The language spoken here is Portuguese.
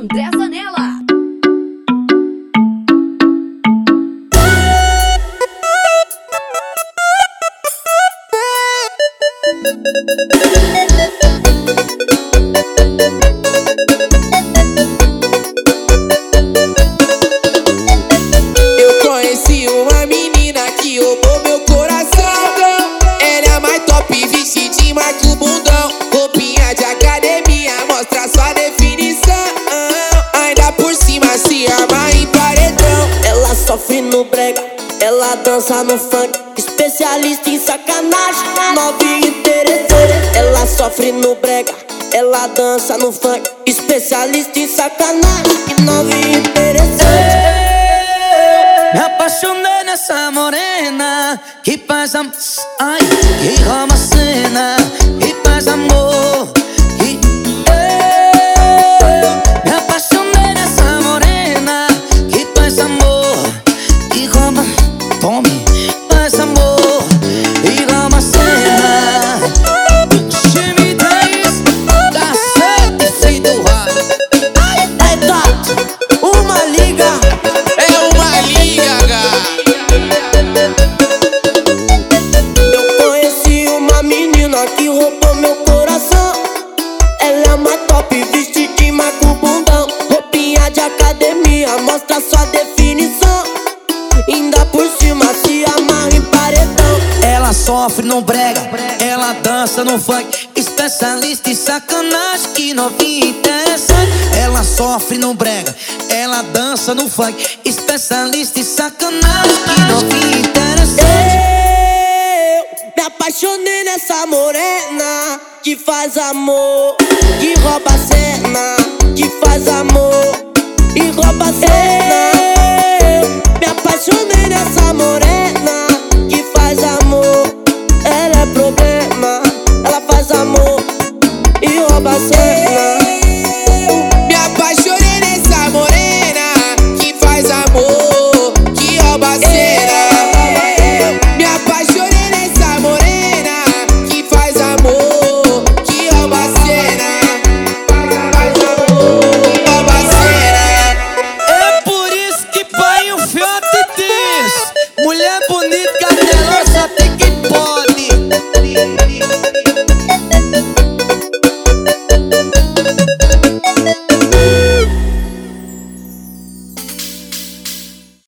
André Zanella. Eu conheci uma menina que roubou meu coração. Ela é a mais top, vestidinho, marca o bundão. Roupinha de academia, mostra sua definição. Ainda por cima se arma em paredão. Ela sofre no brega, ela dança no funk, especialista em sacanagem, novinha e interessante. Ela sofre no brega, ela dança no funk, especialista em sacanagem, novinha e interessante. Me apaixonei nessa morena que faz ai, que rouba a cena, que faz amor. Me apaixonei nessa morena que faz amor, que rouba, tome, faz amor e rouba a cena. Time 10, cacete feito raro. É top, uma liga. É uma liga. Eu conheci uma menina que roubou meu coração. Ela é uma top, vestidinho, marca o bundão. Roupinha de academia, mostra sua definição. Ainda por cima se amarra em paredão. Ela sofre no brega, ela dança no funk, especialista em sacanagem, que novinha e interessante. Ela sofre no brega, ela dança no funk, especialista em sacanagem, que novinha e interessante. Eu me apaixonei nessa morena que faz amor, que rouba a cena, que faz amor e rouba a cena. Eu me apaixonei nessa morena que faz amor. Ela é problema, ela faz amor e rouba a cena. Me apaixonei nessa morena que faz amor, que rouba a cena. Me apaixonei nessa morena que faz amor, que rouba a cena. Faz amor, que rouba a cena. É por isso que pai o fiote diz: mulher bonita